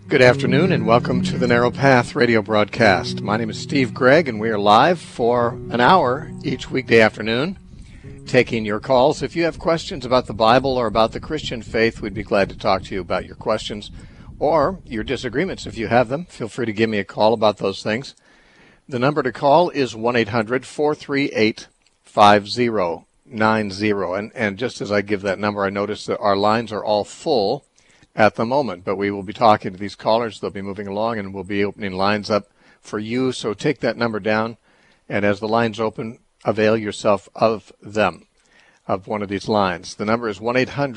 Good afternoon and welcome to the Narrow Path radio broadcast. My name is Steve Gregg and we are live for an hour each weekday afternoon taking your calls. If you have questions about the Bible or about the Christian faith, we'd be glad to talk to you about your questions or your disagreements. If you have them, feel free to give me a call about those things. The number to call is 1-800-438-5090. And just as I give that number, I notice that our lines are all full at the moment, but we will be talking to these callers. They'll be moving along, and we'll be opening lines up for you. So take that number down, and as the lines open, avail yourself of them, of one of these lines. The number is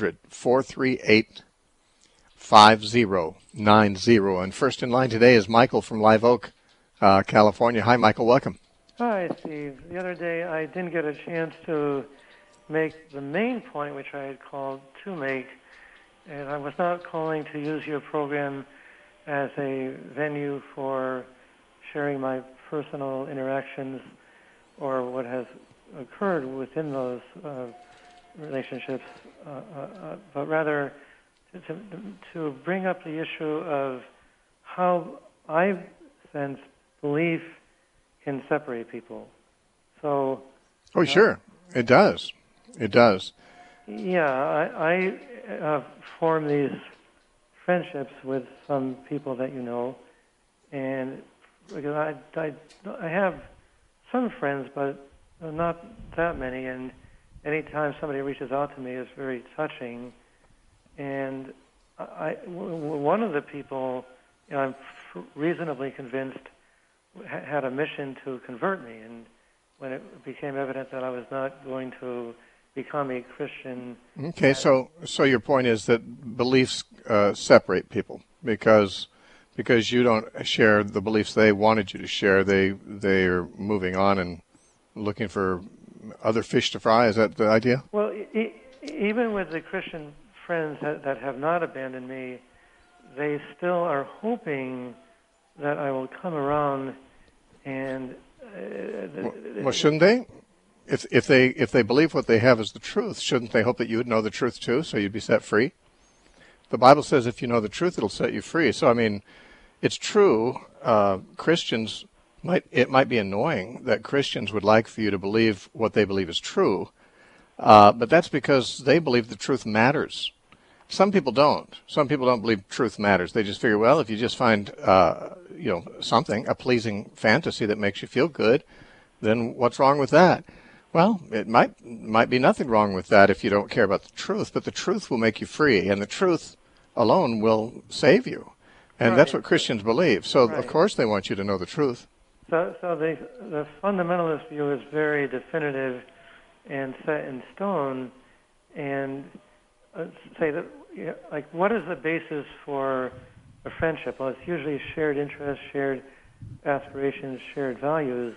1-800-438-5090. And first in line today is Michael from Live Oak, California. Hi, Michael. Welcome. Hi, Steve. The other day I didn't get a chance to make the main point which I had called to make. And I was not calling to use your program as a venue for sharing my personal interactions or what has occurred within those relationships, but rather to bring up the issue of how I sense belief can separate people. So. Oh, sure. It does. It does. Yeah, I form these friendships with some people that you know, and because I have some friends, but not that many, and anytime somebody reaches out to me is very touching. And one of the people, I'm reasonably convinced, had a mission to convert me, and when it became evident that I was not going to become a Christian. Okay, so your point is that beliefs separate people because you don't share the beliefs they wanted you to share. They are moving on and looking for other fish to fry. Is that the idea? Well, even with the Christian friends that have not abandoned me, they still are hoping that I will come around and. Well, shouldn't they? If they believe what they have is the truth, shouldn't they hope that you would know the truth too, so you'd be set free? The Bible says if you know the truth, it'll set you free. So, I mean, it's true. Christians it might be annoying that Christians would like for you to believe what they believe is true, but that's because they believe the truth matters. Some people don't. Some people don't believe truth matters. They just figure, well, if you just find something, a pleasing fantasy that makes you feel good, then what's wrong with that? Well, it might be nothing wrong with that if you don't care about the truth, but the truth will make you free, and the truth alone will save you. And that's what Christians believe. So, of course, they want you to know the truth. So the fundamentalist view is very definitive and set in stone, and say that, like, what is the basis for a friendship? Well, it's usually shared interests, shared aspirations, shared values.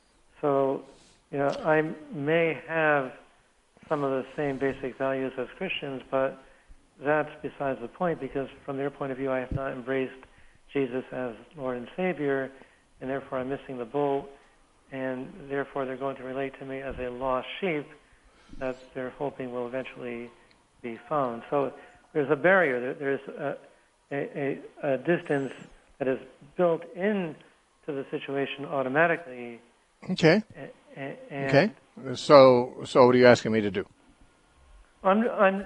So, I may have some of the same basic values as Christians, but that's besides the point, because from their point of view, I have not embraced Jesus as Lord and Savior, and therefore I'm missing the boat, and therefore they're going to relate to me as a lost sheep that they're hoping will eventually be found. So there's a barrier. There's a distance that is built into the situation automatically. Okay. Okay. So what are you asking me to do? I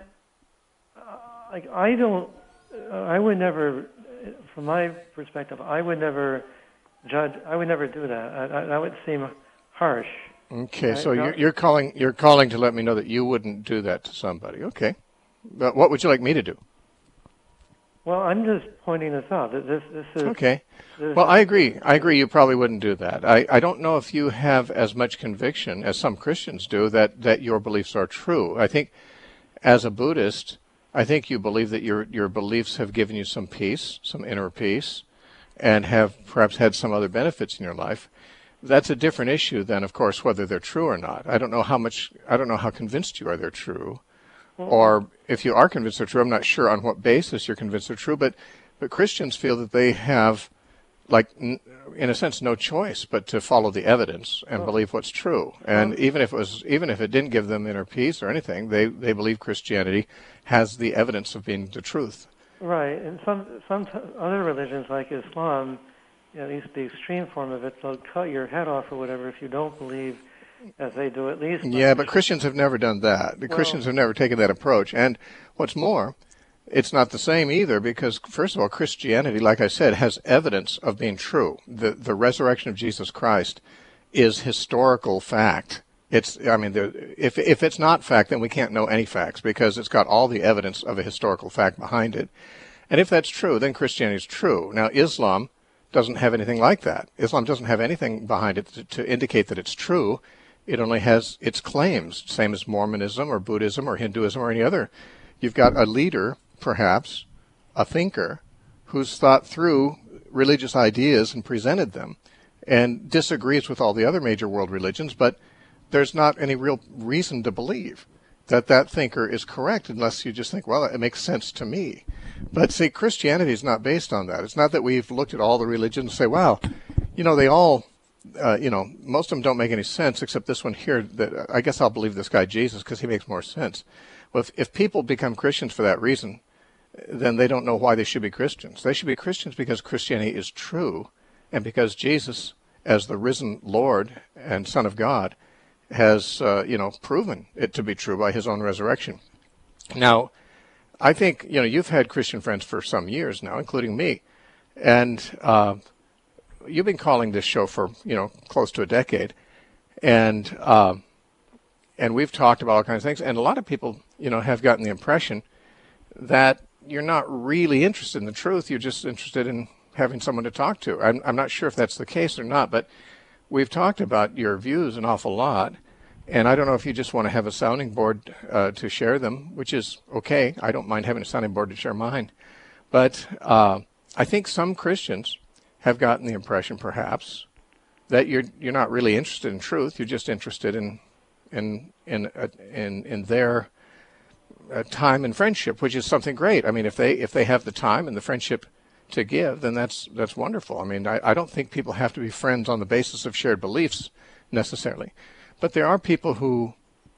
would never, from my perspective, I would never judge. I would never do that. That would seem harsh. Okay. So you're calling to let me know that you wouldn't do that to somebody. Okay. But what would you like me to do? Well, I'm just pointing this out. This is okay. Well, I agree. You probably wouldn't do that. I don't know if you have as much conviction as some Christians do that your beliefs are true. I think, as a Buddhist, I think you believe that your beliefs have given you some peace, some inner peace, and have perhaps had some other benefits in your life. That's a different issue than, of course, whether they're true or not. I don't know how convinced you are they're true. Or if you are convinced they're true, I'm not sure on what basis you're convinced they're true, but Christians feel that they have, like, in a sense, no choice but to follow the evidence and believe what's true. And even if it didn't give them inner peace or anything, they believe Christianity has the evidence of being the truth. Right, and some other religions like Islam, at least the extreme form of it, they'll cut your head off or whatever if you don't believe as they do. At least Yeah, but Christians have never done that. The well, Christians have never taken that approach. And what's more, it's not the same either because, first of all, Christianity, like I said, has evidence of being true. The resurrection of Jesus Christ is historical fact. If it's not fact, then we can't know any facts because it's got all the evidence of a historical fact behind it. And if that's true, then Christianity is true. Now, Islam doesn't have anything like that. Islam doesn't have anything behind it to indicate that it's true. It only has its claims, same as Mormonism or Buddhism or Hinduism or any other. You've got a leader, perhaps, a thinker, who's thought through religious ideas and presented them and disagrees with all the other major world religions, but there's not any real reason to believe that that thinker is correct unless you just think, well, it makes sense to me. But see, Christianity is not based on that. It's not that we've looked at all the religions and say, wow, they all, most of them don't make any sense except this one here that I guess I'll believe this guy Jesus because he makes more sense. Well, if people become Christians for that reason, then they don't know why they should be Christians. They should be Christians because Christianity is true and because Jesus, as the risen Lord and Son of God, has, proven it to be true by his own resurrection. Now, I think, you've had Christian friends for some years now, including me, and you've been calling this show for, close to a decade, and we've talked about all kinds of things, and a lot of people, have gotten the impression that you're not really interested in the truth, you're just interested in having someone to talk to. I'm not sure if that's the case or not, but we've talked about your views an awful lot, and I don't know if you just want to have a sounding board to share them, which is okay. I don't mind having a sounding board to share mine. But I think some Christians have gotten the impression, perhaps, that you're not really interested in truth. You're just interested in their time and friendship, which is something great. I mean, if they have the time and the friendship to give, then that's wonderful. I mean, I don't think people have to be friends on the basis of shared beliefs necessarily, but there are people who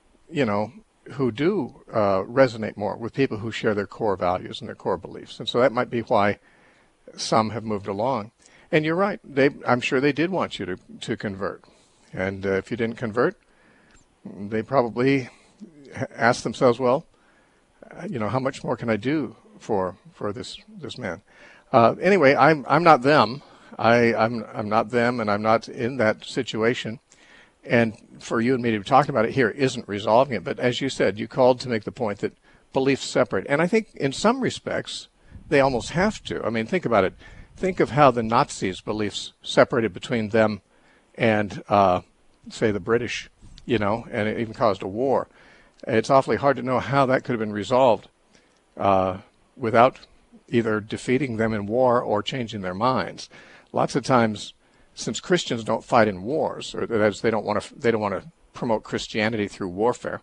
do resonate more with people who share their core values and their core beliefs, and so that might be why some have moved along. And you're right; I'm sure they did want you to convert, and if you didn't convert, they probably asked themselves, well, how much more can I do for this man? Anyway, I'm not them. I'm not them, and I'm not in that situation. And for you and me to be talking about it here isn't resolving it. But as you said, you called to make the point that beliefs separate. And I think in some respects, they almost have to. I mean, think about it. Think of how the Nazis' beliefs separated between them and, say, the British, and it even caused a war. It's awfully hard to know how that could have been resolved without either defeating them in war or changing their minds. Lots of times, since Christians don't fight in wars, or that is, they don't want to promote Christianity through warfare,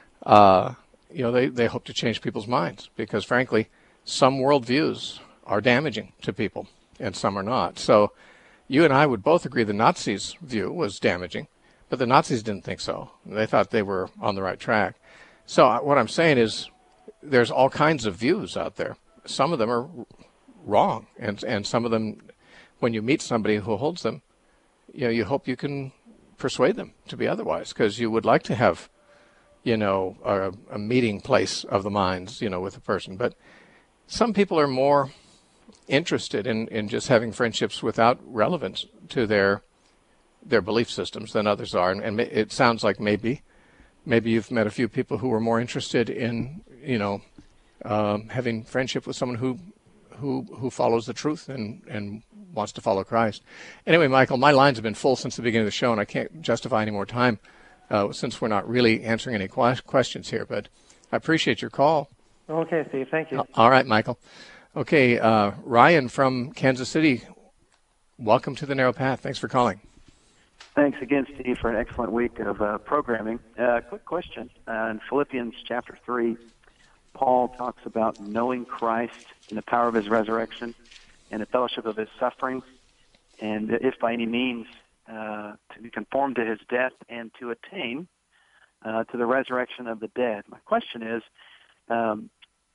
they hope to change people's minds because, frankly, some worldviews are damaging to people and some are not. So you and I would both agree the Nazis' view was damaging, but the Nazis didn't think so. They thought they were on the right track. So what I'm saying is there's all kinds of views out there. Some of them are wrong, and some of them, when you meet somebody who holds them, you hope you can persuade them to be otherwise, because you would like to have, a meeting place of the minds, with a person. But some people are more interested in just having friendships without relevance to their belief systems than others are. And it sounds like maybe you've met a few people who are more interested in, having friendship with someone who follows the truth and wants to follow Christ. Anyway, Michael, my lines have been full since the beginning of the show, and I can't justify any more time since we're not really answering any questions here. But I appreciate your call. Okay, Steve. Thank you. All right, Michael. Okay, Ryan from Kansas City, welcome to The Narrow Path. Thanks for calling. Thanks again, Steve, for an excellent week of programming. Quick question. In Philippians chapter 3, Paul talks about knowing Christ and the power of his resurrection and the fellowship of his suffering, and if by any means to be conformed to his death and to attain to the resurrection of the dead. My question is,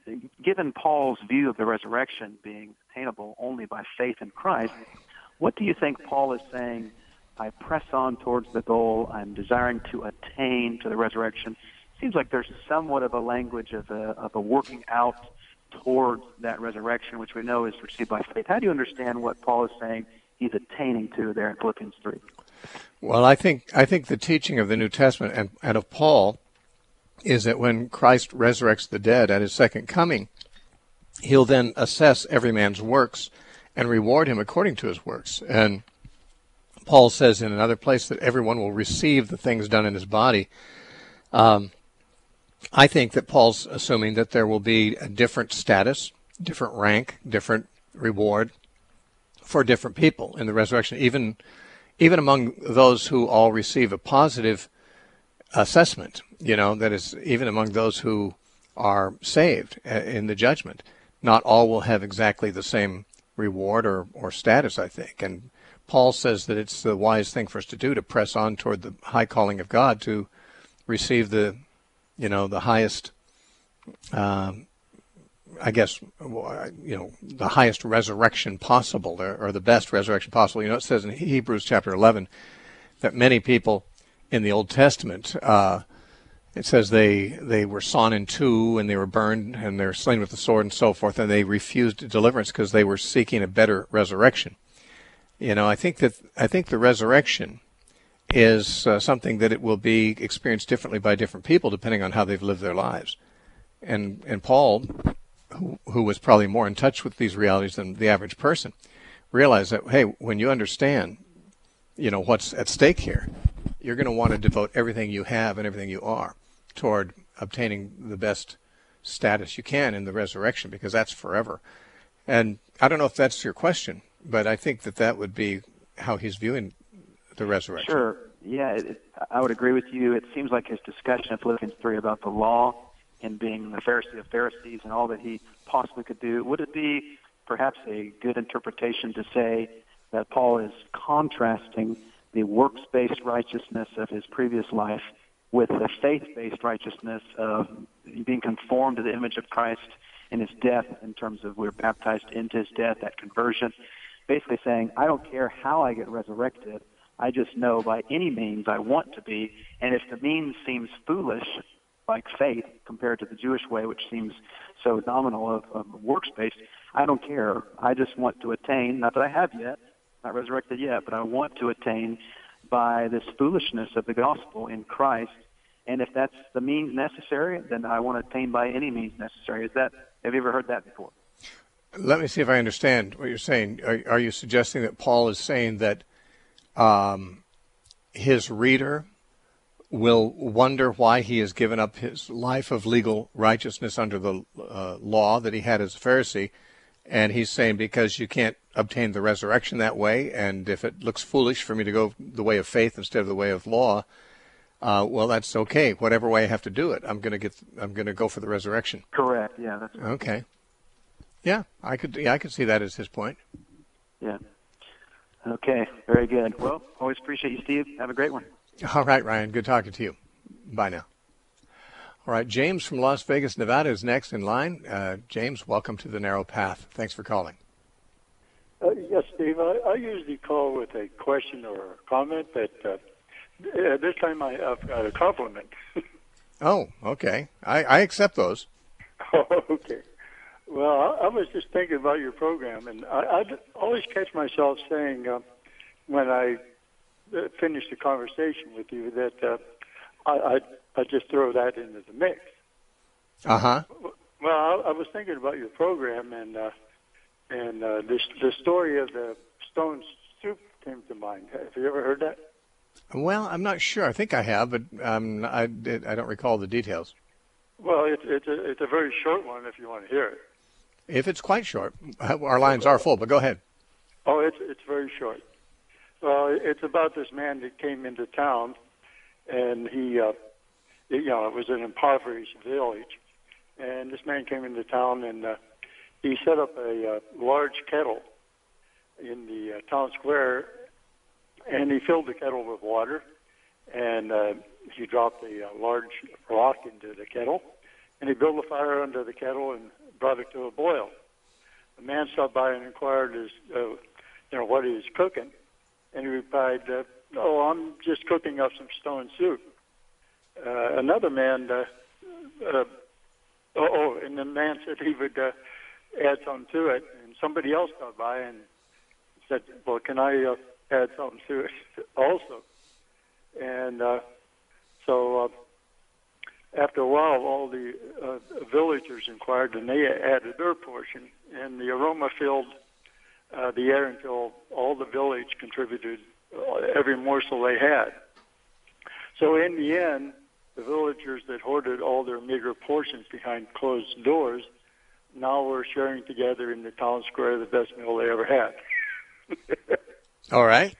given Paul's view of the resurrection being attainable only by faith in Christ, what do you think Paul is saying? I press on towards the goal. I'm desiring to attain to the resurrection. Seems like there's somewhat of a language of a working out towards that resurrection, which we know is received by faith. How do you understand what Paul is saying he's attaining to there in Philippians 3? Well, I think the teaching of the New Testament and of Paul is that when Christ resurrects the dead at his second coming, he'll then assess every man's works and reward him according to his works. And Paul says in another place that everyone will receive the things done in his body. I think that Paul's assuming that there will be a different status, different rank, different reward for different people in the resurrection, even among those who all receive a positive assessment, that is, even among those who are saved in the judgment. Not all will have exactly the same reward or status, I think. And Paul says that it's the wise thing for us to do to press on toward the high calling of God to receive the highest, the highest resurrection possible, or the best resurrection possible. It says in Hebrews chapter 11 that many people in the Old Testament, it says they were sawn in two and they were burned and they were slain with the sword and so forth, and they refused deliverance because they were seeking a better resurrection. I think the resurrection is something that it will be experienced differently by different people depending on how they've lived their lives. And Paul, who was probably more in touch with these realities than the average person, realized that, hey, when you understand, what's at stake here, you're going to want to devote everything you have and everything you are toward obtaining the best status you can in the resurrection, because that's forever. And I don't know if that's your question, but I think that would be how he's viewing the resurrection. Sure. Yeah, I would agree with you. It seems like his discussion of Philippians 3 about the law and being the Pharisee of Pharisees and all that he possibly could do, would it be perhaps a good interpretation to say that Paul is contrasting the works-based righteousness of his previous life with the faith-based righteousness of being conformed to the image of Christ in his death, in terms of we're baptized into his death, that conversion? Basically saying, I don't care how I get resurrected, I just know by any means I want to be, and if the means seems foolish, like faith, compared to the Jewish way, which seems so nominal of works-based, I don't care. I just want to attain, not that I have yet, not resurrected yet, but I want to attain by this foolishness of the gospel in Christ. And if that's the means necessary, then I want to attain by any means necessary. Have you ever heard that before? Let me see if I understand what you're saying. Are you suggesting that Paul is saying that his reader will wonder why he has given up his life of legal righteousness under the law that he had as a Pharisee, and he's saying because you can't obtain the resurrection that way, and if it looks foolish for me to go the way of faith instead of the way of law, well, that's okay. Whatever way I have to do it, I'm going to go for the resurrection. Correct. Yeah. That's right. Okay. Yeah, I could see that as his point. Yeah. Okay. Very good. Well, always appreciate you, Steve. Have a great one. All right, Ryan. Good talking to you. Bye now. All right, James from Las Vegas, Nevada is next in line. James, welcome to the Narrow Path. Thanks for calling. Yes, Steve. I usually call with a question or a comment, but this time I've got a compliment. Oh, okay. I accept those. Oh, okay. Well, I was just thinking about your program, and I always catch myself saying when I finish the conversation with you that I just throw that into the mix. Uh-huh. Well, I was thinking about your program, and the story of the stone soup came to mind. Have you ever heard that? Well, I'm not sure. I think I have, but I don't recall the details. Well, it's a very short one if you want to hear it. If it's quite short, our lines are full, but go ahead. Oh, it's very short. Well, it's about this man that came into town, and he, it was an impoverished village, and this man came into town, and he set up a large kettle in the town square, and he filled the kettle with water, and he dropped a large rock into the kettle, and he built a fire under the kettle and brought it to a boil. The man stopped by and inquired what he was cooking, and he replied, "Oh, I'm just cooking up some stone soup." Another man, and the man said he would add something to it, and somebody else stopped by and said, "Well, can I add something to it also?" And so after a while, all the villagers inquired, and they added their portion, and the aroma filled the air until all the village contributed every morsel they had. So in the end, the villagers that hoarded all their meager portions behind closed doors now were sharing together in the town square the best meal they ever had. All right.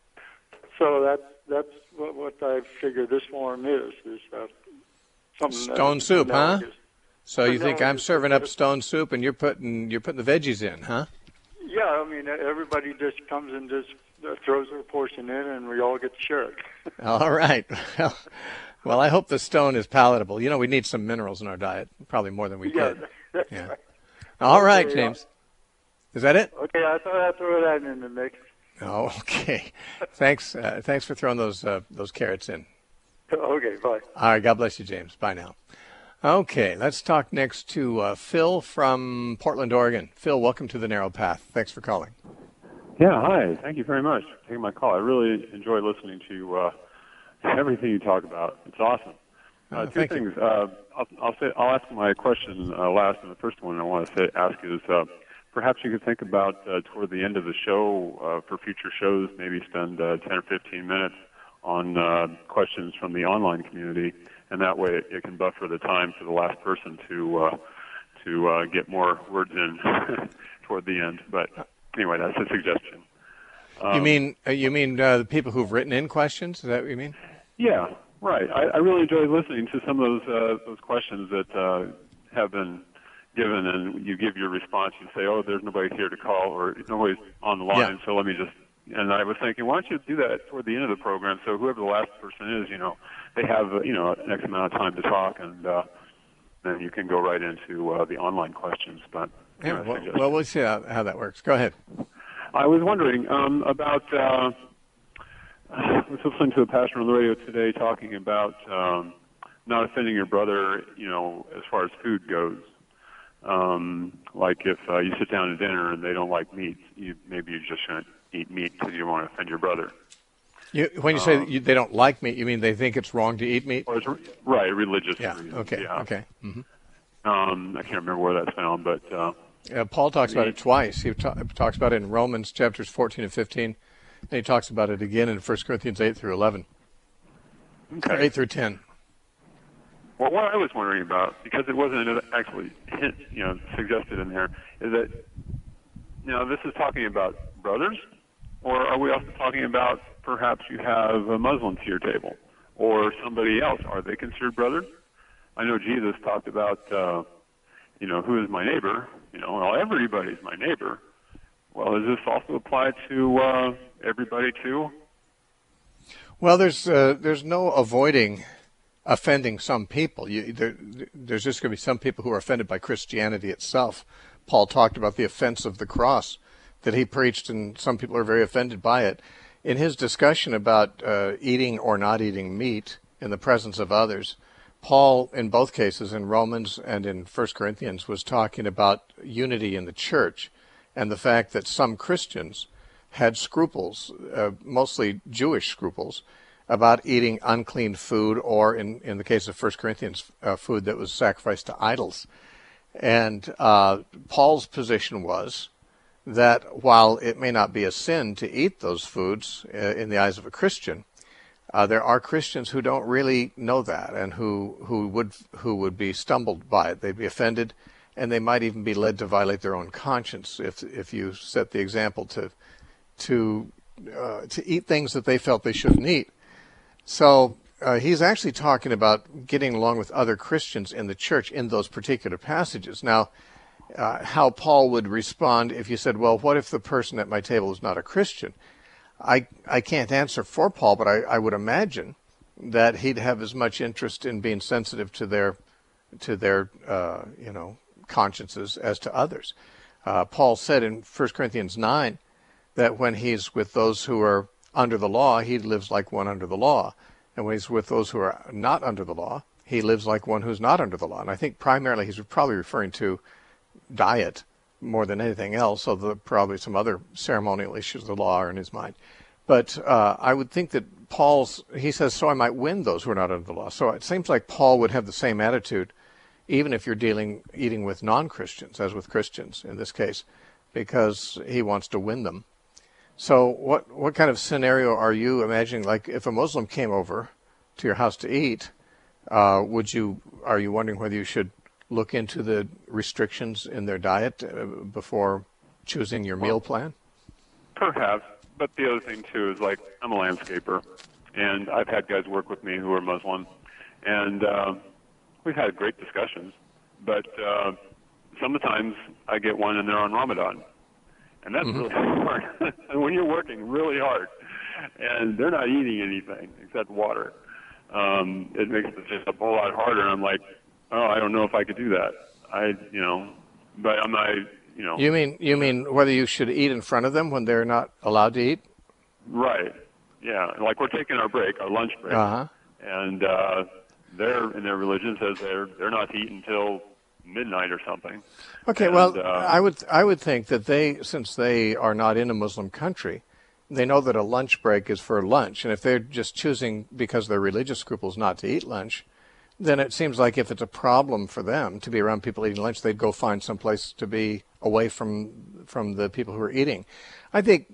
So that's what I figure this form is something Stone soup, huh? analogous. So you think I'm serving up stone soup and you're putting the veggies in, huh? Yeah, I mean, everybody just comes and just throws their portion in, and we all get to share it. All right. Well, I hope the stone is palatable. You know, we need some minerals in our diet, probably more than we get. That's Yeah. right. All right, Okay, James. Is that it? Okay, I thought I'd throw that in the mix. Oh, okay. Thanks for throwing those carrots in. Okay, bye. All right. God bless you, James. Bye now. Okay, let's talk next to Phil from Portland, Oregon. Phil, welcome to The Narrow Path. Thanks for calling. Yeah, hi. Thank you very much for taking my call. I really enjoy listening to everything you talk about. It's awesome. Two things. I'll ask my question last, and the first one I want to ask is perhaps you could think about toward the end of the show for future shows, maybe spend 10 or 15 minutes on questions from the online community, and that way it can buffer the time for the last person to get more words in toward the end. But anyway, that's a suggestion. You mean the people who've written in questions? Is that what you mean? Yeah, right. I really enjoy listening to some of those questions that have been given, and you give your response. You say, "Oh, there's nobody here to call, or nobody's on the line, Yeah. so let me just." And I was thinking, why don't you do that toward the end of the program, so whoever the last person is, they have an X amount of time to talk, and then you can go right into the online questions. But Yeah. Well, we'll see how that works. Go ahead. I was wondering about. I was listening to a pastor on the radio today talking about not offending your brother, as far as food goes. Like if you sit down to dinner and they don't like meat, maybe you just shouldn't eat meat because you don't want to offend your brother. When you say they don't like meat, you mean they think it's wrong to eat meat? Or right, religious Yeah. reasons. Okay. Yeah. Okay. Mm-hmm. I can't remember where that's found, but Paul talks about it twice. He talks about it in Romans chapters 14 and 15, and he talks about it again in 1 Corinthians 8 through 11, or 8 through 10. Well, what I was wondering about, because it wasn't actually suggested in there, is that this is talking about brothers, or are we also talking about perhaps you have a Muslim to your table, or somebody else? Are they considered brothers? I know Jesus talked about, who is my neighbor? Well, everybody's my neighbor. Well, does this also apply to everybody too? Well, there's no avoiding offending some people. There's just going to be some people who are offended by Christianity itself. Paul talked about the offense of the cross that he preached, and some people are very offended by it. In his discussion about eating or not eating meat in the presence of others, Paul, in both cases, in Romans and in 1 Corinthians, was talking about unity in the church and the fact that some Christians had scruples, mostly Jewish scruples, about eating unclean food, or in the case of 1 Corinthians, food that was sacrificed to idols. And Paul's position was that while it may not be a sin to eat those foods in the eyes of a Christian, there are Christians who don't really know that, and who would be stumbled by it. They'd be offended, and they might even be led to violate their own conscience if you set the example to eat things that they felt they shouldn't eat. So he's actually talking about getting along with other Christians in the church in those particular passages. Now, how Paul would respond if you said, well, what if the person at my table is not a Christian? I can't answer for Paul, but I would imagine that he'd have as much interest in being sensitive to their their consciences as to others. Paul said in 1 Corinthians 9 that when he's with those who are under the law, he lives like one under the law. And when he's with those who are not under the law, he lives like one who's not under the law. And I think primarily he's probably referring to diet more than anything else, although probably some other ceremonial issues of the law are in his mind. But I would think that he says, so I might win those who are not under the law. So it seems like Paul would have the same attitude, even if you're eating with non-Christians, as with Christians in this case, because he wants to win them. So what kind of scenario are you imagining? Like if a Muslim came over to your house to eat, are you wondering whether you should look into the restrictions in their diet before choosing your meal plan? Perhaps, but the other thing too is, like, I'm a landscaper, and I've had guys work with me who are Muslim, and we've had great discussions, but sometimes I get one and they're on Ramadan, and that's really hard. And when you're working really hard and they're not eating anything except water, it makes it just a whole lot harder. I'm like, oh, I don't know if I could do that. But I'm not, You mean whether you should eat in front of them when they're not allowed to eat? Right. Yeah. Like we're taking our break, our lunch break, and they're in their religion says they're not to eat until midnight or something. Okay. And, well, I would think that since they are not in a Muslim country, they know that a lunch break is for lunch, and if they're just choosing because of their religious scruples not to eat lunch, then it seems like if it's a problem for them to be around people eating lunch, they'd go find some place to be away from the people who are eating. I think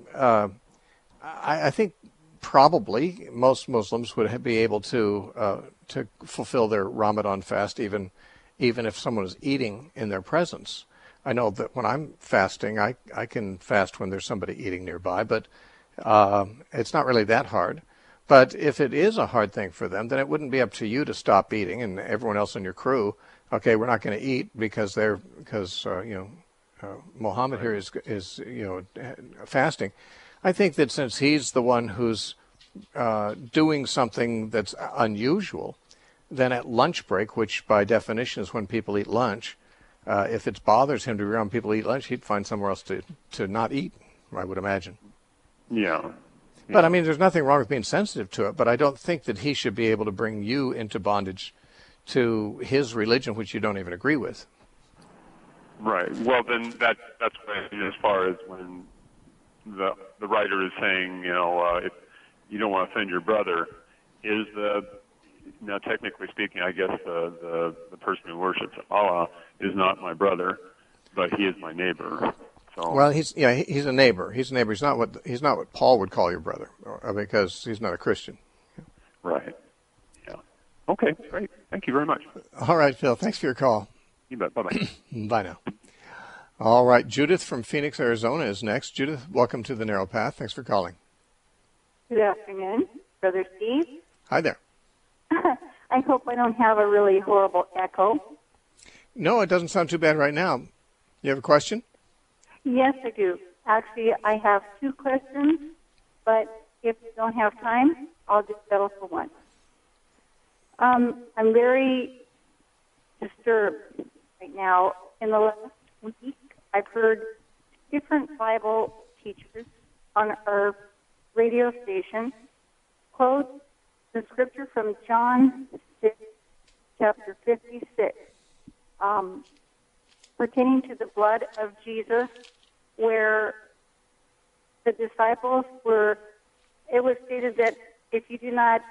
probably most Muslims would be able to fulfill their Ramadan fast even if someone is eating in their presence. I know that when I'm fasting, I can fast when there's somebody eating nearby, but it's not really that hard. But if it is a hard thing for them, then it wouldn't be up to you to stop eating and everyone else in your crew. Okay, we're not going to eat because Muhammad here is fasting. I think that since he's the one who's doing something that's unusual, then at lunch break, which by definition is when people eat lunch, if it bothers him to be around people who eat lunch, he'd find somewhere else to not eat, I would imagine. Yeah. But, I mean, there's nothing wrong with being sensitive to it, but I don't think that he should be able to bring you into bondage to his religion, which you don't even agree with. Right. Well, then that's what I mean as far as when the writer is saying, if you don't want to offend your brother, now technically speaking, I guess the person who worships Allah is not my brother, but he is my neighbor. So. Well, he's a neighbor. He's a neighbor. He's not what Paul would call your brother, because he's not a Christian. Right. Yeah. Okay. Great. Thank you very much. All right, Phil. Thanks for your call. You bet. Bye-bye. Bye now. All right. Judith from Phoenix, Arizona is next. Judith, welcome to the Narrow Path. Thanks for calling. Good afternoon, Brother Steve. Hi there. I hope I don't have a really horrible echo. No, it doesn't sound too bad right now. You have a question? Yes, I do. Actually, I have two questions, but if you don't have time, I'll just settle for one. I'm very disturbed right now. In the last week, I've heard different Bible teachers on our radio station quote the scripture from John 6, chapter 56, pertaining to the blood of Jesus, where the disciples it was stated that if you do not...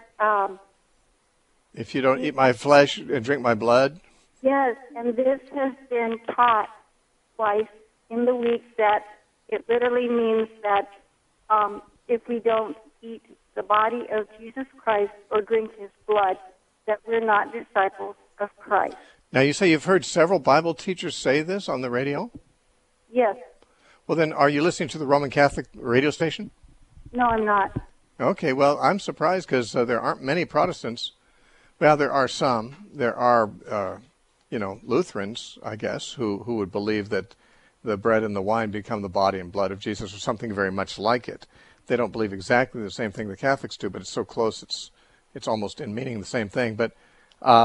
if you don't eat my flesh and drink my blood? Yes, and this has been taught twice in the week that it literally means that if we don't eat the body of Jesus Christ or drink his blood, that we're not disciples of Christ. Now, you say you've heard several Bible teachers say this on the radio? Yes. Well, then, are you listening to the Roman Catholic radio station? No, I'm not. Okay, well, I'm surprised because there aren't many Protestants. Well, there are some. There are, Lutherans, I guess, who would believe that the bread and the wine become the body and blood of Jesus or something very much like it. They don't believe exactly the same thing the Catholics do, but it's so close it's almost in meaning the same thing. But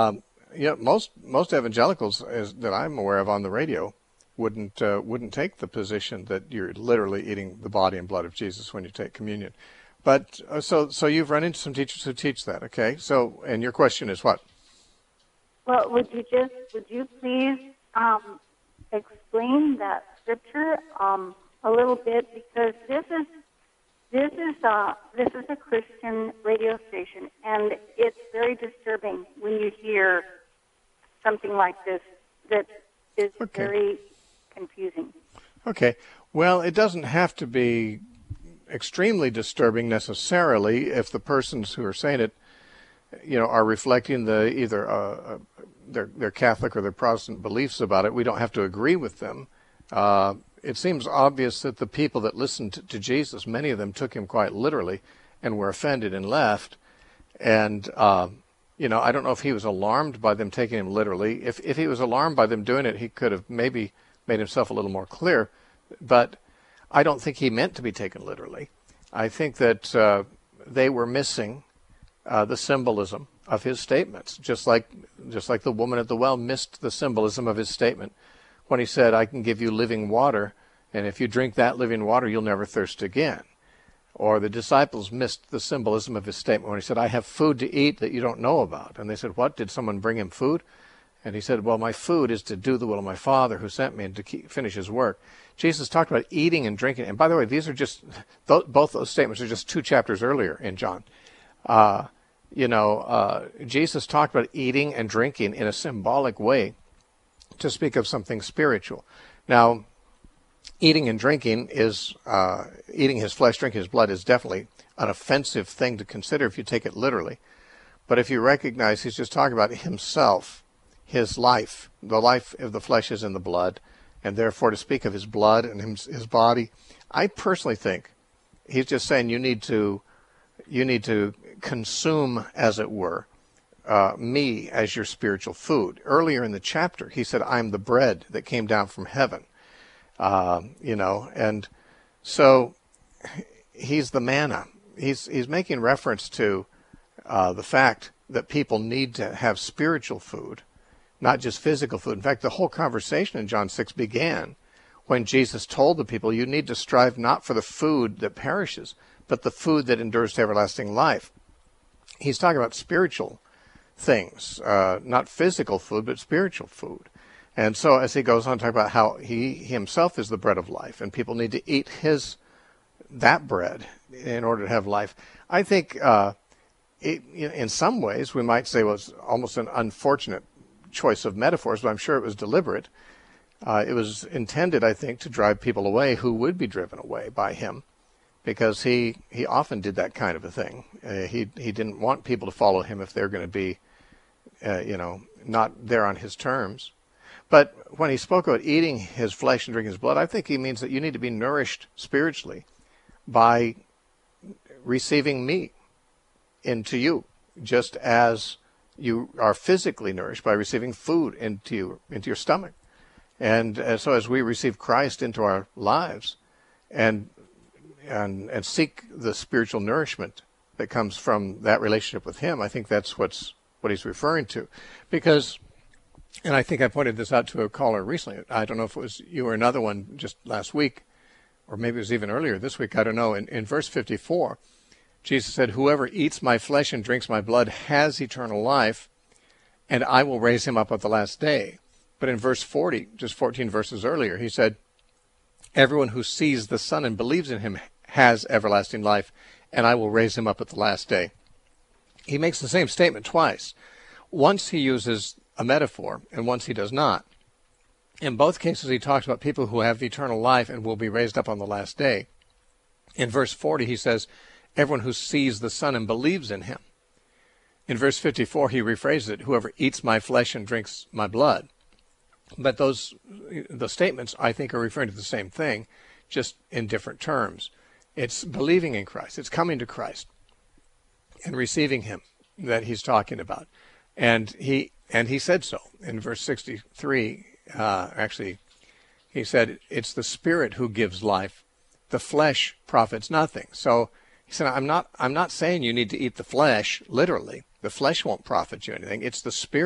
most evangelicals that I'm aware of on the radio wouldn't take the position that you're literally eating the body and blood of Jesus when you take communion. But so you've run into some teachers who teach that, okay? So, and your question is what? Well, would you please explain that scripture a little bit, because this is a Christian radio station, and it's very disturbing when you hear something like this that is very confusing. Okay. Well, it doesn't have to be extremely disturbing necessarily if the persons who are saying it, are reflecting either their Catholic or their Protestant beliefs about it. We don't have to agree with them. It seems obvious that the people that listened to Jesus, many of them took him quite literally and were offended and left. And, I don't know if he was alarmed by them taking him literally. If he was alarmed by them doing it, he could have maybe made himself a little more clear. But I don't think he meant to be taken literally. I think that they were missing the symbolism of his statements, just like the woman at the well missed the symbolism of his statement when he said, I can give you living water, and if you drink that living water, you'll never thirst again. Or the disciples missed the symbolism of his statement when he said, I have food to eat that you don't know about. And they said, what? Did someone bring him food? And he said, well, my food is to do the will of my Father who sent me and to finish his work. Jesus talked about eating and drinking. And by the way, these are just, both those statements are just 2 chapters earlier in John. Jesus talked about eating and drinking in a symbolic way to speak of something spiritual. Now, eating and drinking is, eating his flesh, drinking his blood is definitely an offensive thing to consider if you take it literally. But if you recognize he's just talking about himself, his life, the life of the flesh is in the blood, and therefore to speak of his blood and his body, I personally think he's just saying you need to consume, as it were, me as your spiritual food. Earlier in the chapter, he said, I'm the bread that came down from heaven. And so he's the manna. He's making reference to the fact that people need to have spiritual food, not just physical food. In fact, the whole conversation in John 6 began when Jesus told the people, you need to strive not for the food that perishes, but the food that endures to everlasting life. He's talking about spiritual things, not physical food, but spiritual food. And so as he goes on to talk about how he himself is the bread of life, and people need to eat that bread in order to have life, I think in some ways we might say, well, it's almost an unfortunate choice of metaphors, but I'm sure it was deliberate. It was intended, I think, to drive people away who would be driven away by him, because he often did that kind of a thing. He didn't want people to follow him if they're going to be, not there on his terms. But when he spoke about eating his flesh and drinking his blood, I think he means that you need to be nourished spiritually by receiving me into you, just as you are physically nourished by receiving food into your stomach. And so as we receive Christ into our lives and seek the spiritual nourishment that comes from that relationship with him, I think that's what he's referring to. Because, and I think I pointed this out to a caller recently, I don't know if it was you or another one just last week, or maybe it was even earlier this week, I don't know. In verse 54, Jesus said, whoever eats my flesh and drinks my blood has eternal life, and I will raise him up at the last day. But in verse 40, just 14 verses earlier, he said, everyone who sees the Son and believes in him has everlasting life, and I will raise him up at the last day. He makes the same statement twice. Once he uses a metaphor, and once he does not. In both cases, he talks about people who have eternal life and will be raised up on the last day. In verse 40, he says, everyone who sees the Son and believes in him. In verse 54, he rephrases it, whoever eats my flesh and drinks my blood. But the statements, I think, are referring to the same thing, just in different terms. It's believing in Christ. It's coming to Christ and receiving him that he's talking about. And he said so in verse 63. Actually, he said, it's the Spirit who gives life. The flesh profits nothing. So he said, I'm not saying you need to eat the flesh, literally. The flesh won't profit you anything. It's the Spirit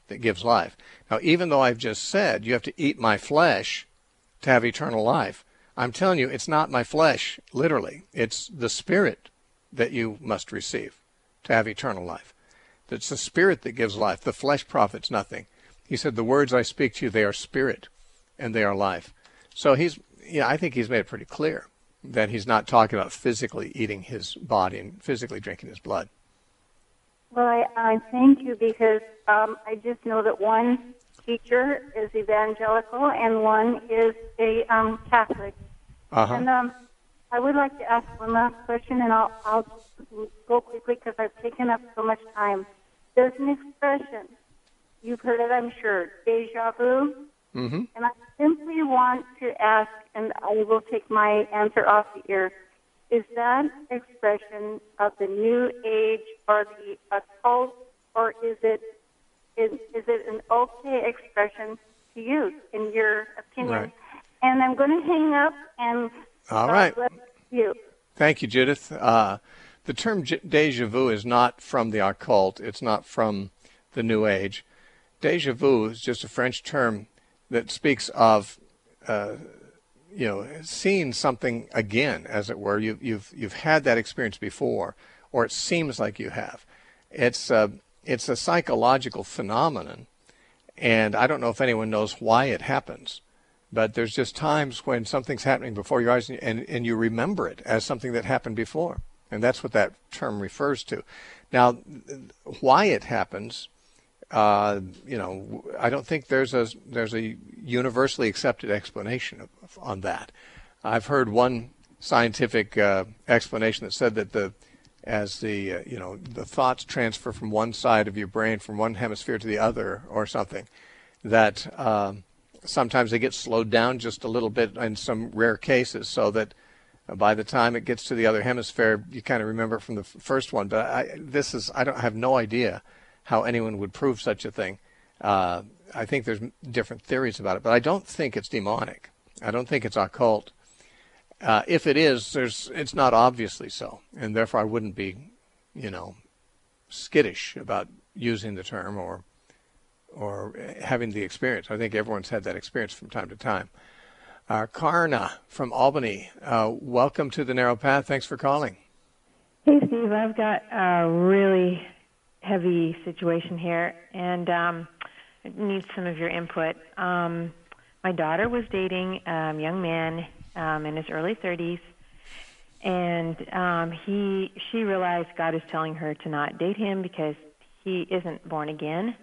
that gives life. Now, even though I've just said you have to eat my flesh to have eternal life, I'm telling you, it's not my flesh, literally. It's the Spirit that you must receive to have eternal life. It's the Spirit that gives life. The flesh profits nothing. He said, the words I speak to you, they are spirit and they are life. So I think he's made it pretty clear that he's not talking about physically eating his body and physically drinking his blood. Well, I thank you because I just know that one teacher is evangelical and one is a Catholic. Uh-huh. And I would like to ask one last question, and I'll go quickly because I've taken up so much time. There's an expression, you've heard it, I'm sure, déjà vu. Mm-hmm. And I simply want to ask, and I will take my answer off the air, is that expression of the New Age or the occult, or is it an okay expression to use, in your opinion? Right. And I'm going to hang up, and all right. God bless you. Thank you, Judith. The term déjà vu is not from the occult. It's not from the New Age. Déjà vu is just a French term that speaks of, seeing something again, as it were. You've had that experience before, or it seems like you have. It's a psychological phenomenon, and I don't know if anyone knows why it happens, but there's just times when something's happening before your eyes, and you remember it as something that happened before, and that's what that term refers to. Now, why it happens, I don't think there's a universally accepted explanation on that. I've heard one scientific explanation that said that the thoughts transfer from one side of your brain, from one hemisphere to the other, or something, that sometimes they get slowed down just a little bit in some rare cases, so that by the time it gets to the other hemisphere, you kind of remember from the first one. But I have no idea how anyone would prove such a thing. I think there's different theories about it, but I don't think it's demonic. I don't think it's occult. If it is, it's not obviously so, and therefore I wouldn't be, skittish about using the term or having the experience. I think everyone's had that experience from time to time. Karna from Albany, welcome to the Narrow Path. Thanks for calling. Hey, Steve. I've got a really heavy situation here, and I need some of your input. My daughter was dating a young man in his early 30s, and she realized God is telling her to not date him because he isn't born again,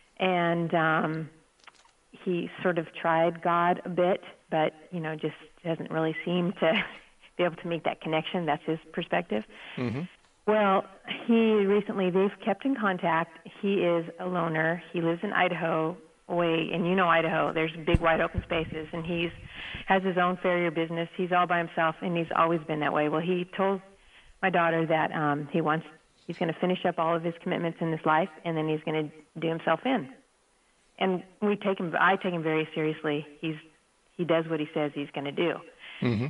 and he sort of tried God a bit, but just doesn't really seem to be able to make that connection. That's his perspective. Mm-hmm. Well, they've kept in contact. He is a loner. He lives in Idaho, and Idaho, there's big wide open spaces, and has his own farrier business. He's all by himself, and he's always been that way. Well, he told my daughter that he's going to finish up all of his commitments in this life, and then he's going to do himself in. And I take him very seriously. He does what he says he's going to do. Mm-hmm.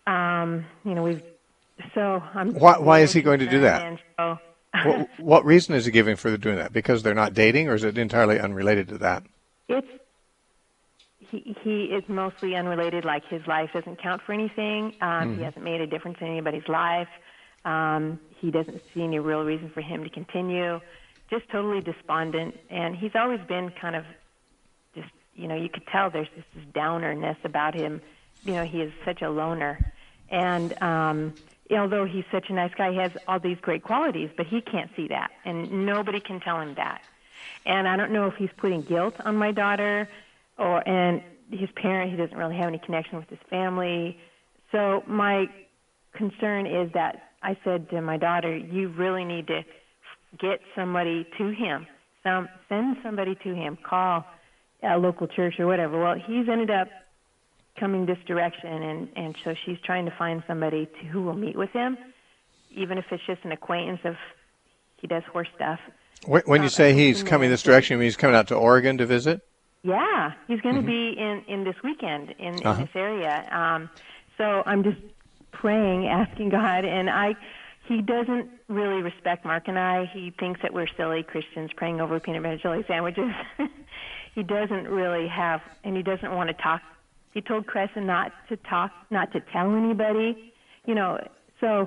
Why is he going to do that? So, what reason is he giving for doing that? Because they're not dating, or is it entirely unrelated to that? He is mostly unrelated. Like, his life doesn't count for anything. He hasn't made a difference in anybody's life. He doesn't see any real reason for him to continue. Just totally despondent, and he's always been kind of just, you could tell there's this downerness about him. He is such a loner, and although he's such a nice guy, he has all these great qualities, but he can't see that, and nobody can tell him that. And I don't know if he's putting guilt on my daughter, and his parent. He doesn't really have any connection with his family. So my concern is that I said to my daughter, you really need to get somebody to him. Send somebody to him. Call a local church or whatever. Well, he's ended up coming this direction, and so she's trying to find somebody who will meet with him, even if it's just an acquaintance of he does horse stuff. When you say he's coming this direction, you mean he's coming out to Oregon to visit? Yeah, he's going to be in this weekend in this area. So I'm just praying, asking God, and he doesn't really respect Mark and I. He thinks that we're silly Christians praying over peanut butter jelly sandwiches. He doesn't really have, and he doesn't want to talk. He told Crescent not to tell anybody, so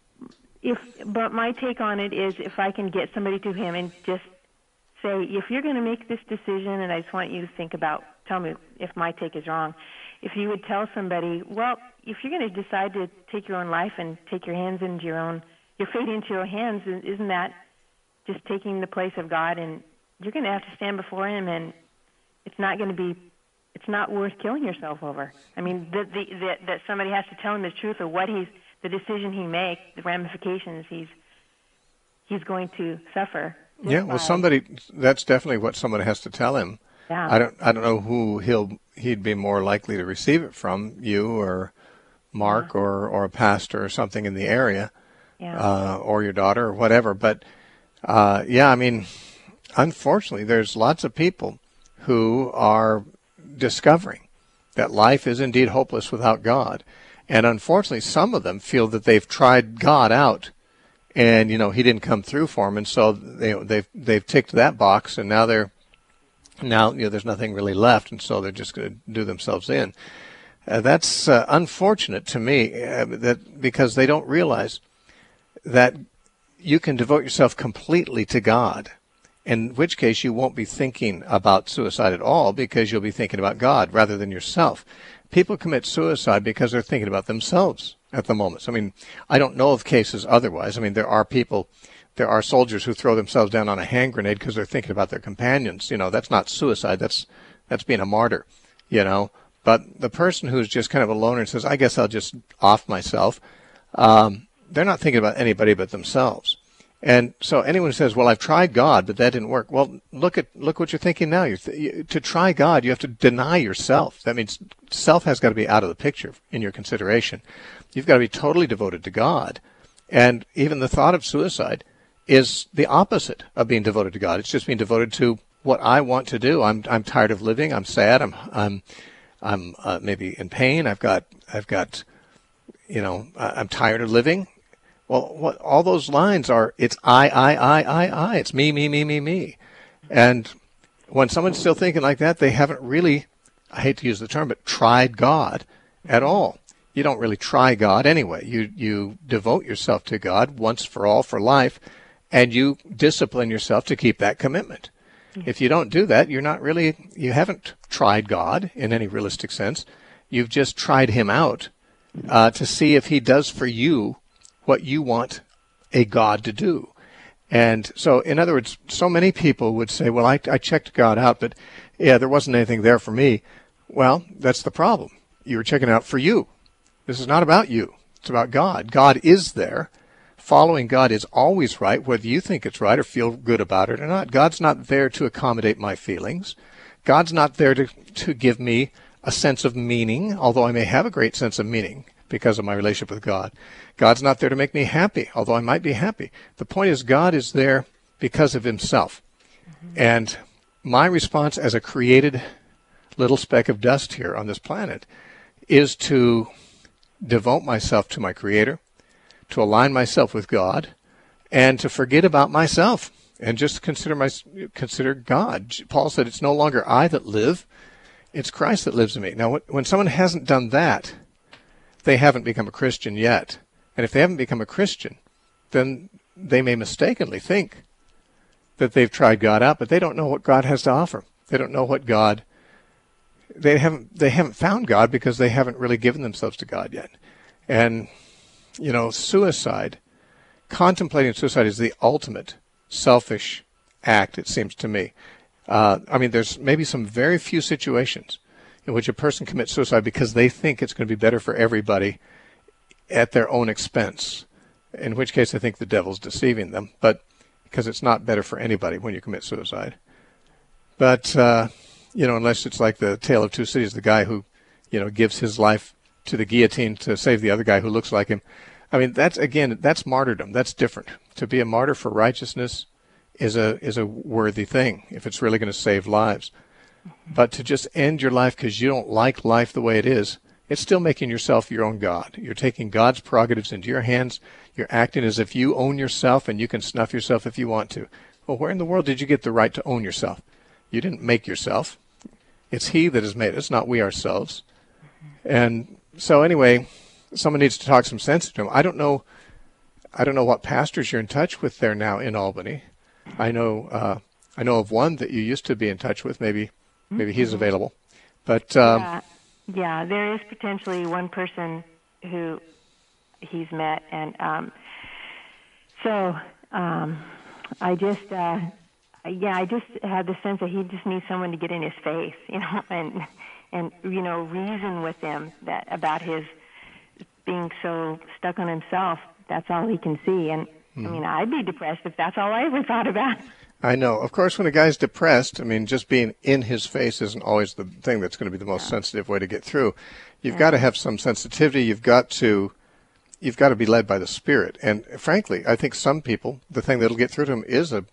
but my take on it is if I can get somebody to him and just say, if you're going to make this decision, and I just want you to tell me if my take is wrong, if you would tell somebody, well, if you're going to decide to take your own life and take your fate into your hands, isn't that just taking the place of God? And you're going to have to stand before him, and it's not worth killing yourself over. I mean, that somebody has to tell him the truth of the decision he makes, the ramifications he's going to suffer. Yeah, well, that's definitely what somebody has to tell him. Yeah. I don't know who he'd be more likely to receive it from, you or Mark or a pastor or something in the area, or your daughter or whatever. But I mean, unfortunately, there's lots of people who are discovering that life is indeed hopeless without God. And unfortunately, some of them feel that they've tried God out and, he didn't come through for them. And so they've ticked that box, and now there's nothing really left. And so they're just going to do themselves in. That's unfortunate to me, because they don't realize that you can devote yourself completely to God, in which case you won't be thinking about suicide at all, because you'll be thinking about God rather than yourself. People commit suicide because they're thinking about themselves at the moment. I mean, I don't know of cases otherwise. I mean, there are soldiers who throw themselves down on a hand grenade because they're thinking about their companions. That's not suicide. That's being a martyr, But the person who's just kind of a loner and says, I guess I'll just off myself, they're not thinking about anybody but themselves. And so anyone who says, well, I've tried God, but that didn't work. Well, look what you're thinking now. To try God, you have to deny yourself. That means self has got to be out of the picture in your consideration. You've got to be totally devoted to God. And even the thought of suicide is the opposite of being devoted to God. It's just being devoted to what I want to do. I'm tired of living. I'm sad. I'm maybe in pain. I'm tired of living. Well, what all those lines are, it's I. It's me. And when someone's still thinking like that, they haven't really, I hate to use the term, but tried God at all. You don't really try God anyway. You devote yourself to God once for all for life, and you discipline yourself to keep that commitment. If you don't do that, you haven't tried God in any realistic sense. You've just tried him out to see if he does for you what you want a God to do. And so, in other words, so many people would say, well, I checked God out, but there wasn't anything there for me. Well, that's the problem. You were checking out for you. This is not about you. It's about God. God is there. Following God is always right, whether you think it's right or feel good about it or not. God's not there to accommodate my feelings. God's not there to give me a sense of meaning, although I may have a great sense of meaning because of my relationship with God. God's not there to make me happy, although I might be happy. The point is, God is there because of himself. And my response as a created little speck of dust here on this planet is to devote myself to my Creator, to align myself with God, and to forget about myself and just consider God. Paul said, it's no longer I that live, it's Christ that lives in me. Now, when someone hasn't done that, they haven't become a Christian yet. And if they haven't become a Christian, then they may mistakenly think that they've tried God out, but they don't know what God has to offer. They don't know what God, they haven't found God because they haven't really given themselves to God yet. And, suicide, contemplating suicide is the ultimate selfish act, it seems to me. There's maybe some very few situations in which a person commits suicide because they think it's going to be better for everybody at their own expense, in which case I think the devil's deceiving them, but because it's not better for anybody when you commit suicide. But, unless it's like the Tale of Two Cities, the guy who, gives his life to the guillotine to save the other guy who looks like him. That's martyrdom. That's different. To be a martyr for righteousness is a worthy thing if it's really going to save lives. But to just end your life because you don't like life the way it is it's still making yourself your own God. You're taking God's prerogatives into your hands. You're acting as if you own yourself and you can snuff yourself if you want to. Well, where in the world did you get the right to own yourself? You didn't make yourself. It's He that has made us, not we ourselves. And so anyway, someone needs to talk some sense to him. I don't know what pastors you're in touch with there now in Albany. I know of one that you used to be in touch with. Maybe he's available. But yeah, there is potentially one person who he's met, and I just had the sense that he just needs someone to get in his face, and reason with him about his being so stuck on himself. That's all he can see, and I mean, I'd be depressed if that's all I ever thought about. I know. Of course, when a guy's depressed, I mean, just being in his face isn't always the thing that's going to be the most sensitive way to get through. You've got to have some sensitivity. You've got to be led by the Spirit. And frankly, I think some people, the thing that'll get through to them is a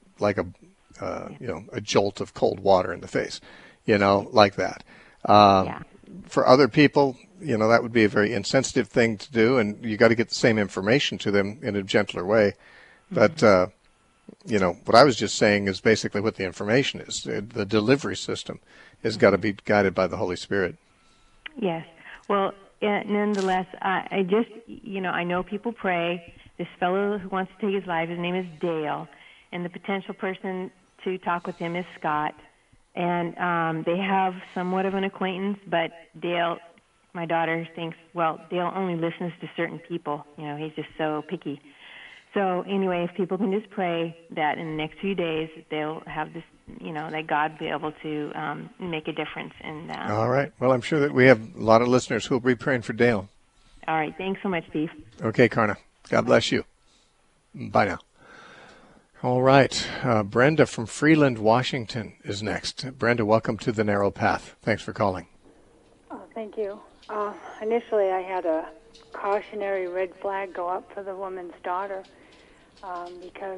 jolt of cold water in the face, like that. For other people, that would be a very insensitive thing to do, and you got to get the same information to them in a gentler way. But what I was just saying is basically what the information is. The delivery system has got to be guided by the Holy Spirit. Yes. Well, nonetheless, I just, I know people pray. This fellow who wants to take his life, his name is Dale, and the potential person to talk with him is Scott. And they have somewhat of an acquaintance, but Dale, my daughter, thinks, well, Dale only listens to certain people. He's just so picky. So anyway, if people can just pray that in the next few days they'll have this, that God will be able to make a difference. All right. Well, I'm sure that we have a lot of listeners who will be praying for Dale. All right. Thanks so much, Steve. Okay, Karna. God bless you. Bye now. All right. Brenda from Freeland, Washington is next. Brenda, welcome to The Narrow Path. Thanks for calling. Oh, thank you. Initially, I had a cautionary red flag go up for the woman's daughter because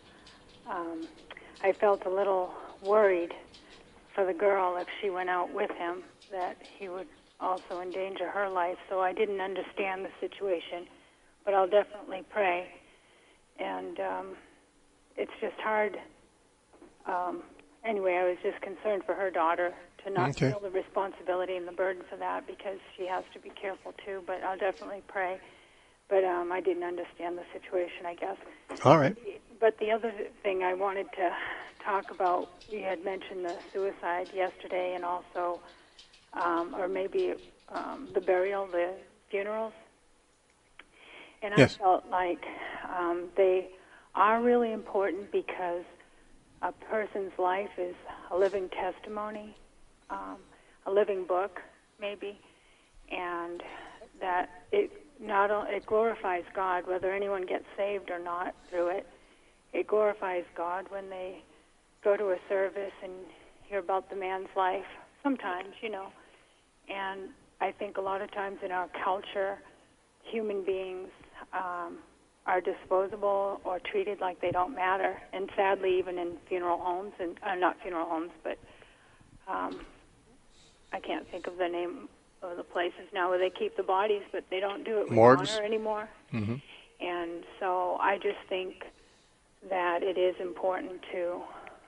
I felt a little worried for the girl if she went out with him, that he would also endanger her life. So I didn't understand the situation, but I'll definitely pray. And it's just hard. Anyway, I was just concerned for her daughter to not feel the responsibility and the burden for that, because she has to be careful too. But I'll definitely pray. But I didn't understand the situation, I guess. All right. But the other thing I wanted to talk about, you had mentioned the suicide yesterday, and also, or maybe the burial, the funerals. And I felt like they are really important, because a person's life is a living testimony, a living book, maybe, and that it glorifies God, whether anyone gets saved or not through it. It glorifies God when they go to a service and hear about the man's life, sometimes, And I think a lot of times in our culture, human beings are disposable or treated like they don't matter. And sadly, even in funeral homes, and not funeral homes, but I can't think of the name of the places now where they keep the bodies, but they don't do it with morgues honor anymore. Mm-hmm. And so I just think that it is important to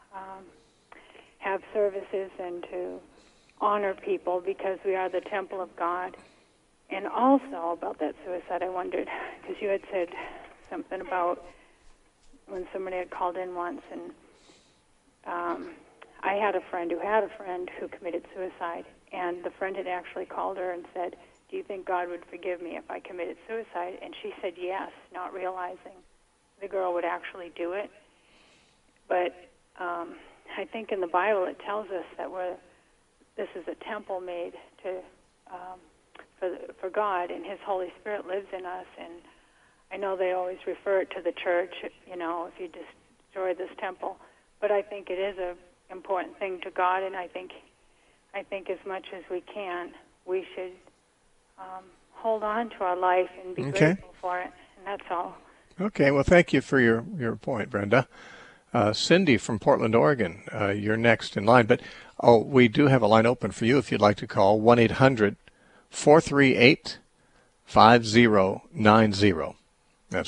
have services and to honor people, because we are the temple of God. And also about that suicide, I wondered, because you had said something about when somebody had called in once, and I had a friend who committed suicide, and the friend had actually called her and said, do you think God would forgive me if I committed suicide? And she said yes, not realizing the girl would actually do it. But I think in the Bible it tells us that this is a temple made for God, and His Holy Spirit lives in us. And I know they always refer it to the church, if you destroy this temple. But I think it is an important thing to God, and I think as much as we can, we should hold on to our life and be grateful for it, and that's all. Okay, well, thank you for your point, Brenda. Cindy from Portland, Oregon, you're next in line. But we do have a line open for you if you'd like to call, 1-800 1-800-438-5090. That's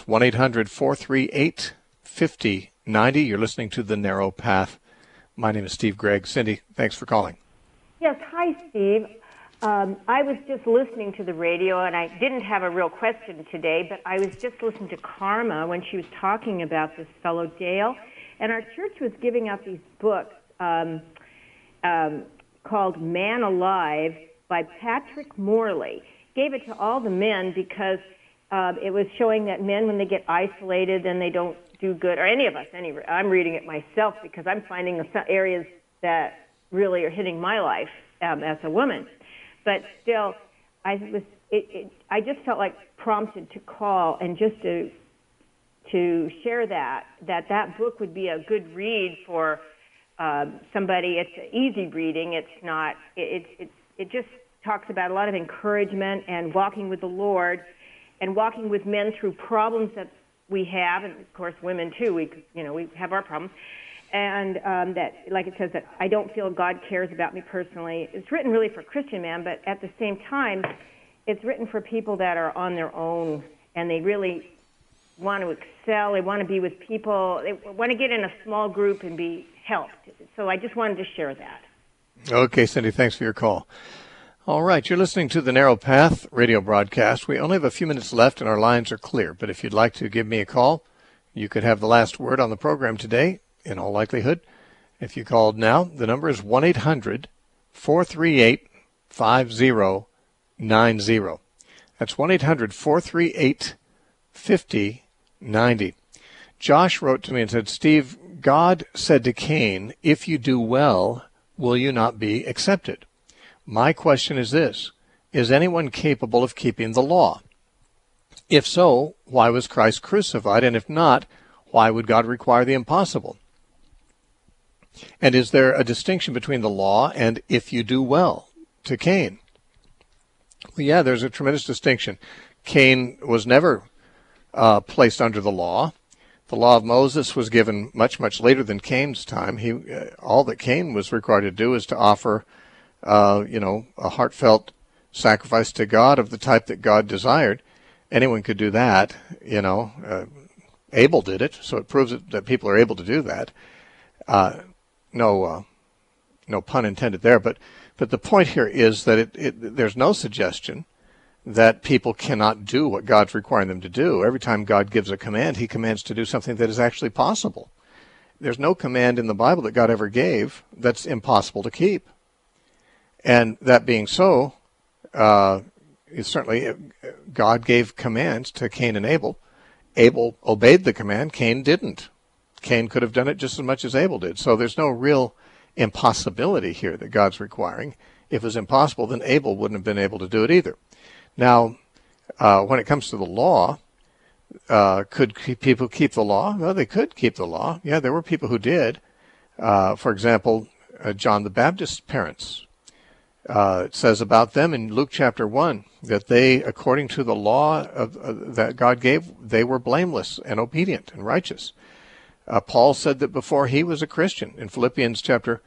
1-800-438-5090. You're listening to The Narrow Path. My name is Steve Gregg. Cindy, thanks for calling. Yes, hi, Steve. I was just listening to the radio, and I didn't have a real question today, but I was just listening to Karma when she was talking about this fellow Dale. And our church was giving out these books called Man Alive by Patrick Morley. Gave it to all the men because it was showing that men, when they get isolated, then they don't do good, or any of us. Anyway, I'm reading it myself because I'm finding the areas that really are hitting my life as a woman. But still, I just felt like prompted to call and just to share that book would be a good read for somebody. It's easy reading. It's not. It just talks about a lot of encouragement and walking with the Lord, and walking with men through problems that we have, and of course women too. We have our problems, and that, like it says, that I don't feel God cares about me personally. It's written really for Christian men, but at the same time, it's written for people that are on their own and they really want to excel. They want to be with people. They want to get in a small group and be helped. So I just wanted to share that. Okay, Cindy, thanks for your call. All right, you're listening to The Narrow Path radio broadcast. We only have a few minutes left and our lines are clear, but if you'd like to give me a call, you could have the last word on the program today, in all likelihood. If you called now, the number is 1-800-438-5090. That's 1-800-438-5090. Josh wrote to me and said, Steve, God said to Cain, if you do well, will you not be accepted? My question is this: is anyone capable of keeping the law? If so, why was Christ crucified? And if not, why would God require the impossible? And is there a distinction between the law and if you do well to Cain? Well, yeah, there's a tremendous distinction. Cain was never placed under the law. The law of Moses was given much, much later than Cain's time. All that Cain was required to do is to offer a heartfelt sacrifice to God of the type that God desired. Anyone could do that, Abel did it, so it proves that people are able to do that. No pun intended there, but the point here is that there's no suggestion that people cannot do what God's requiring them to do. Every time God gives a command, he commands to do something that is actually possible. There's no command in the Bible that God ever gave that's impossible to keep. And that being so, certainly God gave commands to Cain and Abel. Abel obeyed the command. Cain didn't. Cain could have done it just as much as Abel did. So there's no real impossibility here that God's requiring. If it was impossible, then Abel wouldn't have been able to do it either. Now, when it comes to the law, could people keep the law? Well, they could keep the law. Yeah, there were people who did. For example, John the Baptist's parents. It says about them in Luke chapter 1 that they, according to the law that God gave, they were blameless and obedient and righteous. Paul said that before he was a Christian. In Philippians chapter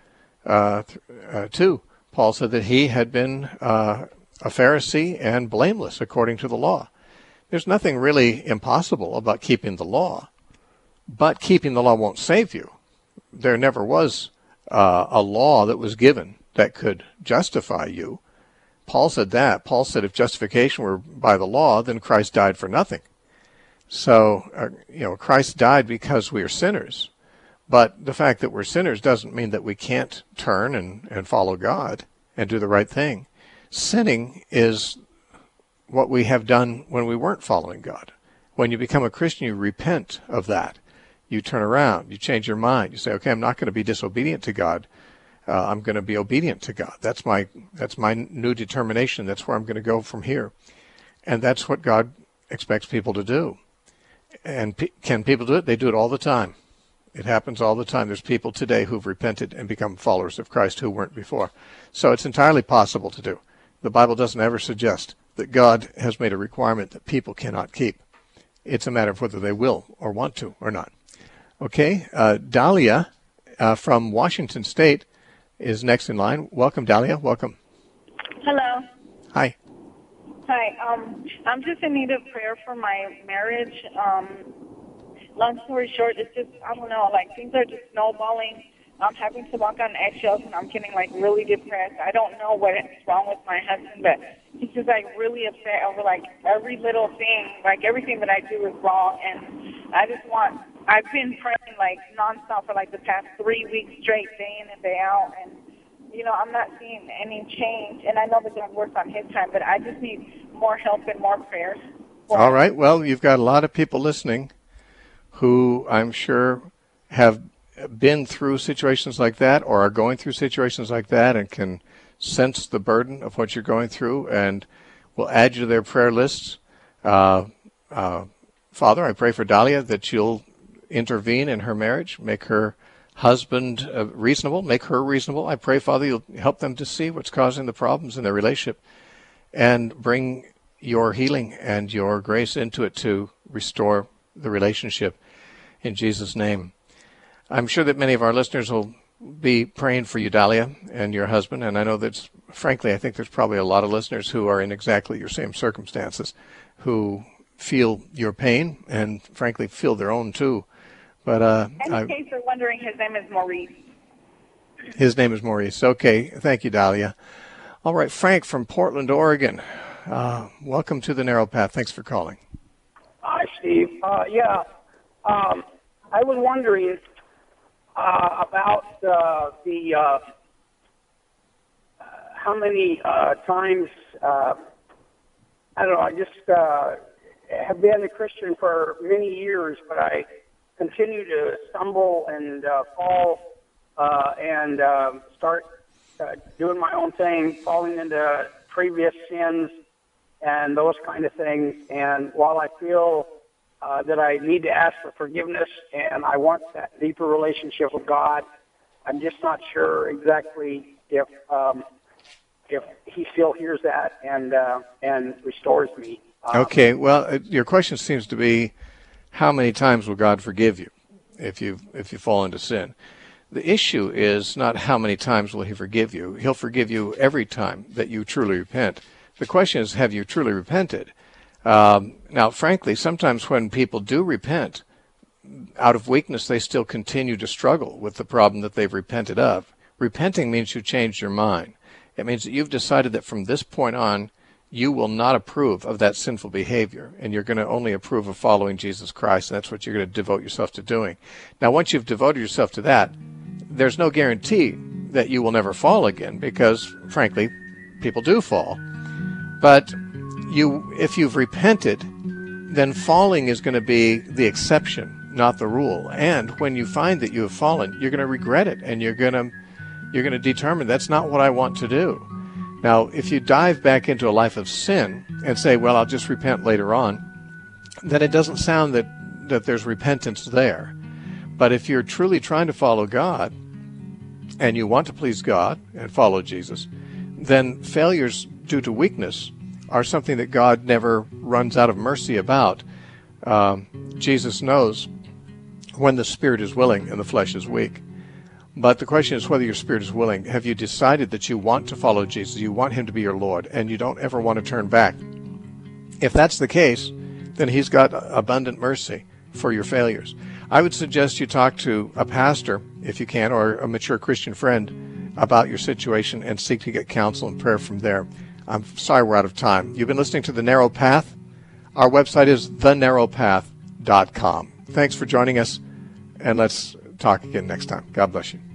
2, Paul said that he had been a Pharisee and blameless according to the law. There's nothing really impossible about keeping the law, but keeping the law won't save you. There never was a law that was given that could justify you. Paul said that. Paul said if justification were by the law, then Christ died for nothing. So, Christ died because we are sinners. But the fact that we're sinners doesn't mean that we can't turn and follow God and do the right thing. Sinning is what we have done when we weren't following God. When you become a Christian, you repent of that. You turn around. You change your mind. You say, okay, I'm not going to be disobedient to God. I'm going to be obedient to God. That's my new determination. That's where I'm going to go from here. And that's what God expects people to do. And can people do it? They do it all the time. It happens all the time. There's people today who've repented and become followers of Christ who weren't before. So it's entirely possible to do. The Bible doesn't ever suggest that God has made a requirement that people cannot keep. It's a matter of whether they will or want to or not. Okay, Dahlia from Washington State is next in line. Welcome, Dahlia. Welcome. Hello. Hi. Hi. I'm just in need of prayer for my marriage. Long story short, it's just, I don't know, like things are just snowballing. I'm having to walk on eggshells, and I'm getting like really depressed. I don't know what's wrong with my husband, but he's just like really upset over like every little thing, like everything that I do is wrong. And I've been praying like nonstop for like the past 3 weeks straight, day in and day out, and I'm not seeing any change. And I know that God works on His time, but I just need more help and more prayers. All right. Well, you've got a lot of people listening who I'm sure have been through situations like that or are going through situations like that and can sense the burden of what you're going through and will add you to their prayer lists. Father, I pray for Dahlia that you'll intervene in her marriage, make her husband reasonable, make her reasonable. I pray, Father, you'll help them to see what's causing the problems in their relationship and bring your healing and your grace into it to restore the relationship in Jesus' name. I'm sure that many of our listeners will be praying for you, Dahlia, and your husband, and I know that, frankly, I think there's probably a lot of listeners who are in exactly your same circumstances, who feel your pain and, frankly, feel their own too. But in case you're wondering, his name is Maurice. His name is Maurice. Okay, thank you, Dahlia. All right, Frank from Portland, Oregon. Welcome to the Narrow Path. Thanks for calling. Hi, Steve. I was wondering about how many times, I don't know, I just have been a Christian for many years, but I continue to stumble and fall and start doing my own thing, falling into previous sins and those kind of things. And while I feel that I need to ask for forgiveness and I want that deeper relationship with God, I'm just not sure exactly if He still hears that and restores me. Okay, well, your question seems to be, how many times will God forgive you if you fall into sin? The issue is not how many times will He forgive you. He'll forgive you every time that you truly repent. The question is, have you truly repented? Now, frankly, sometimes when people do repent, out of weakness, they still continue to struggle with the problem that they've repented of. Repenting means you changed your mind. It means that you've decided that from this point on, you will not approve of that sinful behavior, and you're going to only approve of following Jesus Christ, and that's what you're going to devote yourself to doing. Now, once you've devoted yourself to that, there's no guarantee that you will never fall again, because, frankly, people do fall. But if you've repented, then falling is going to be the exception, not the rule. And when you find that you have fallen, you're going to regret it, and you're going to determine that's not what I want to do. Now, if you dive back into a life of sin and say, well, I'll just repent later on, then it doesn't sound that there's repentance there. But if you're truly trying to follow God and you want to please God and follow Jesus, then failures due to weakness are something that God never runs out of mercy about. Jesus knows when the spirit is willing and the flesh is weak. But the question is whether your spirit is willing. Have you decided that you want to follow Jesus, you want Him to be your Lord, and you don't ever want to turn back? If that's the case, then He's got abundant mercy for your failures. I would suggest you talk to a pastor, if you can, or a mature Christian friend about your situation and seek to get counsel and prayer from there. I'm sorry we're out of time. You've been listening to The Narrow Path. Our website is thenarrowpath.com. Thanks for joining us, and let's talk again next time. God bless you.